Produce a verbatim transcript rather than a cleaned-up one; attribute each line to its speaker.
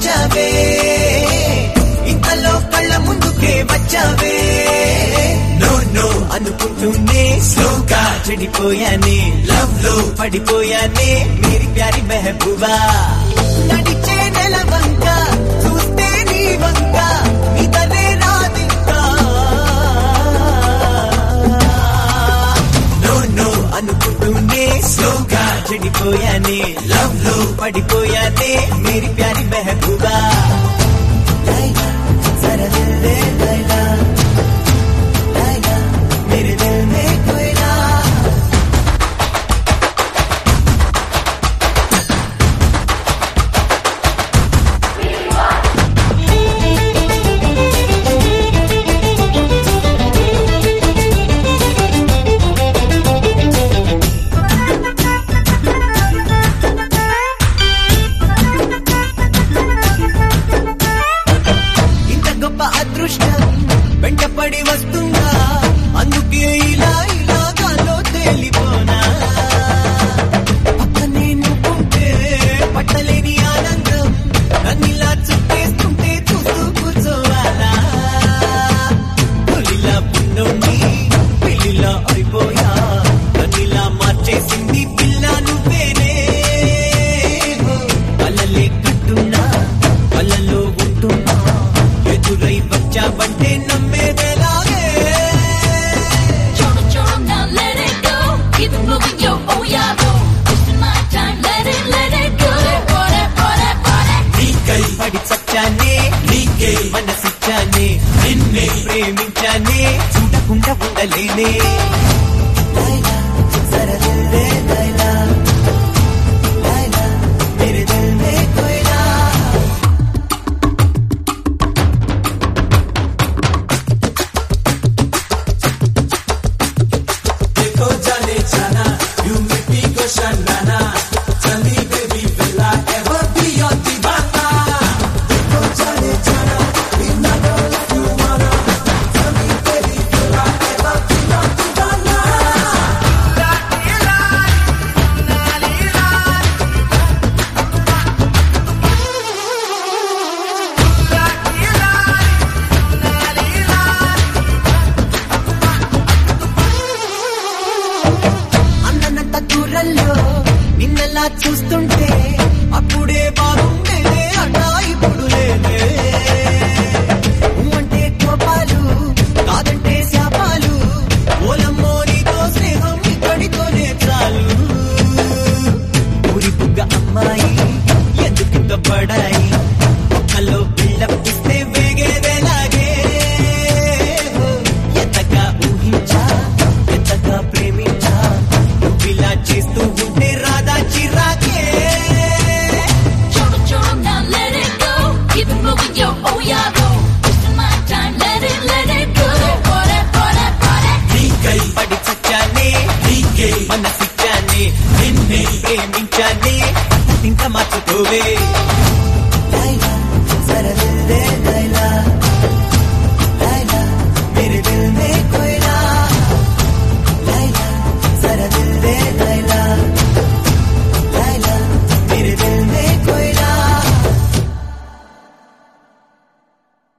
Speaker 1: మార్చావే ఇంతలో కళ్ళ ముందుకే వచ్చావే నో నో అనుకుంటూనే స్లోగా చెడిపోయానే లవ్ లో పడిపోయానే మేరీ ప్యారీ మెహబూబా నడిచే నెల వంక చూస్తే నీ వంక ఇదనే రాదింకా నో నో అనుకుంటూనే స్లోగా చెడిపోయానే లవ్ లో పడిపోయానే మేరీ ప్యారీ మెహబూబా లైలా జరా దిల్ దే లైలా లైలా మేరే దిల్ మే కోయిలా అదృష్టం వెంటపడి వస్తుందా అందుకే ఇలా ఇలా గాలో తేలిపోనా పక్కనే నువ్వుంటే పట్టలేని ఆనందం నన్నిలా చుట్టేస్తుంటే చూస్తూ కూర్చోవాలా పులిలా పున్నోని పిల్లిలా అయిపోయా నన్నిలా మార్చేసింది పిల్ల నువ్వేనే అలలే కట్టున్నా అలలో ఉంటున్నా ఎదురై వచ్చావంటే నమ్మేదేలాగే
Speaker 2: Choro choro now let it go keep it moving yo oh yeah bro wasting my time let it let it go body body body
Speaker 1: నీకై పడి చచ్చానే నీకే మనసిచ్చానే నిన్నే ప్రేమించానే చూడకుండా ఉండలేనే లైలా జరా దిల్ దే లైలా లైలా మేరే దిల్ మే కోయిలా నిన్నలా చూస్తుంటే అప్పుడే బాగుండేదే అన్నా ఇప్పుడు లేదే అంటే కోపాలు కాదంటే శాపాలు ఓలమ్మో నీతో స్నేహం ఇక్కడితోనే చాలు ఊరి బుగ్గ అమ్మాయి ఎందుకింత పడాయి ఒక్కలో పిల్లపిస్తే వేగేదేలాగే ఎంతగా ఊహించా ఎంతగా ప్రేమించా నువ్విలా చేస్తూ ఉంటే రాదా చిరాకే
Speaker 2: Choro choro now let it go keep it moving yo oh yeah bro wasting my time let it let it go body body body
Speaker 1: నీకై పడి చచ్చానే నీకే మనసిచ్చానే నిన్నే ప్రేమించానే ఇంత మార్చుకోవే